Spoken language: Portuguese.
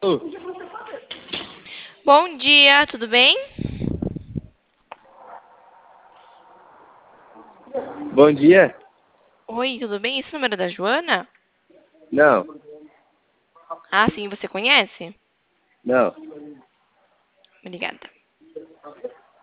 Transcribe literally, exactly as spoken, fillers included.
Ô, Bom dia, tudo bem? bom dia? Oi, tudo bem? Esse número é da Joana? Não, Ah, sim, você conhece? não. Obrigada.